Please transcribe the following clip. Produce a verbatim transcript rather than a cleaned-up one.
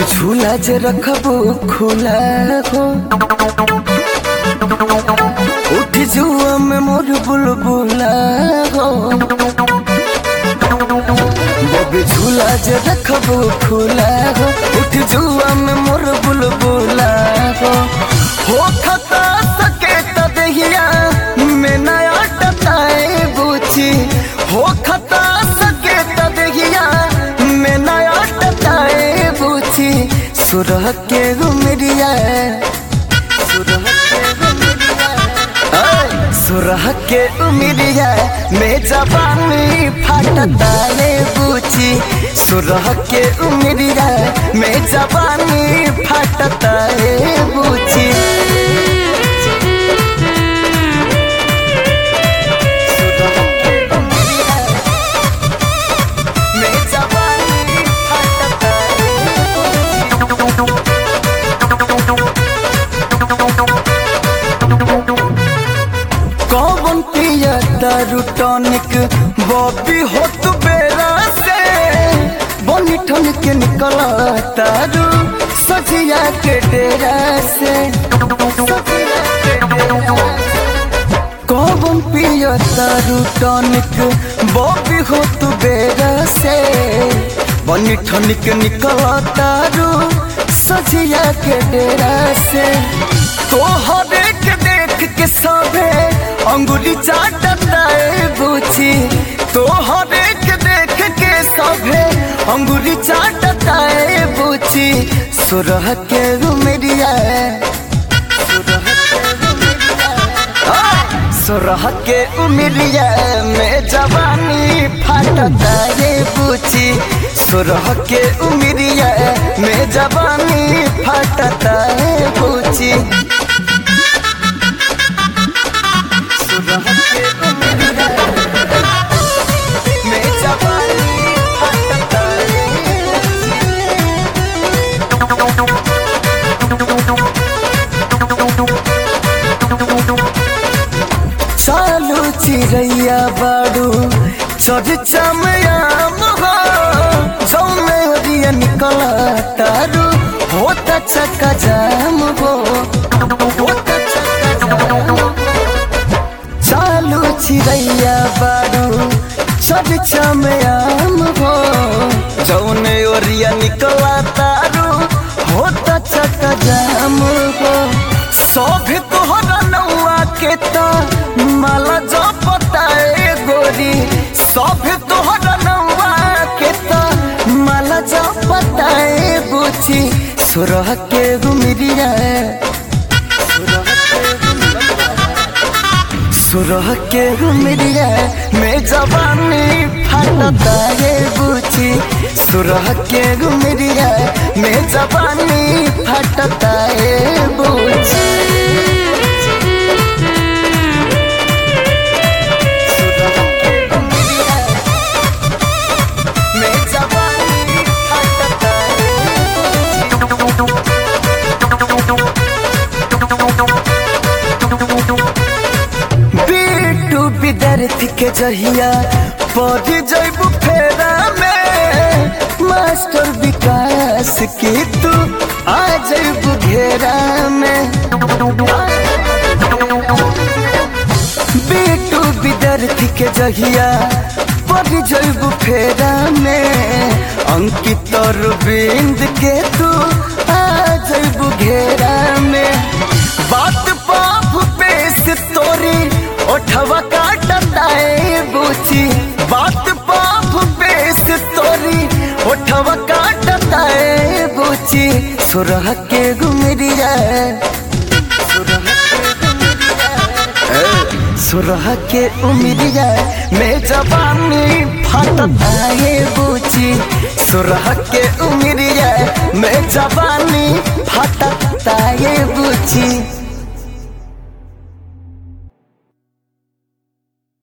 बबी झूला जे रखबो खुला हो उठ जुआ में मोर बुलबुला हो। बबी झूला जे रखबो खुला हो उठ जुआ में मोर बुलबुला हो। हो खता सके त दहिया में नया टटाए बुची हो खता सके त दहिया में नया टटाए बुची सुरह के गुमरिया सुरह के उमिरिया में जवानी फाटता रे बुची सुरह के उमिरिया में जवानी फाटता रे बुची। कौन पिया दारू टॉनिक बॉबी हो तू बेरा से बनी ठन के निकला तारू सजिया के डेरा से। कौन पिया दारू टॉनिक बॉबी हो तू बेरा से बनी ठन के निकला तारू सजिया के डेरा से। तो हर एक देख के सबे अंगुली चाटता है बुची तो हर एक देख के सभे अंगुली चाटता है बुची सुरह के गुमरिया सुरह के उमिरिया में जवानी फाटता है बुची सुरह के उमिरिया में जवानी फाटता है बुची। चालू चिड़ैया बाड़ू चर्चा में आम हो जौ में ओरिया निकला तारू होता चक्का जाम हो होता चक्का जाम। चालू चिड़ैया बाड़ू चर्चा में आम हो जौ में ओरिया निकला तारू होता चक्का जाम हो। सब तोहरा नौआ के ता माला जो पताए गोरी सब तोहरा नौआ के ता माला जो पताए बुची सुरह के गुमरिया सुरह के गुमरिया में जवानी फाटता है बुची सुरह के गुमरिया में जवानी फाटता है बुची। विद्यार्थी के जहिया पढ़ जैबू फेरा में मास्टर विकास की तू आ जैबू घेरा में। बेटू विद्यार्थी के जहिया पढ़ जैबू फेरा में अंकित अरविंद के तू आ जैबू घेरा में। बात पाप पेश तोरी ओठवा काटता है बुची बात पाप बेस तोरी ओठवा काटता है बुची सुरह के गुमरिया सुरह के उमिरिया में जवानी फाटता है बुची सुरह के उमिरिया में जवानी फाटता है बुची।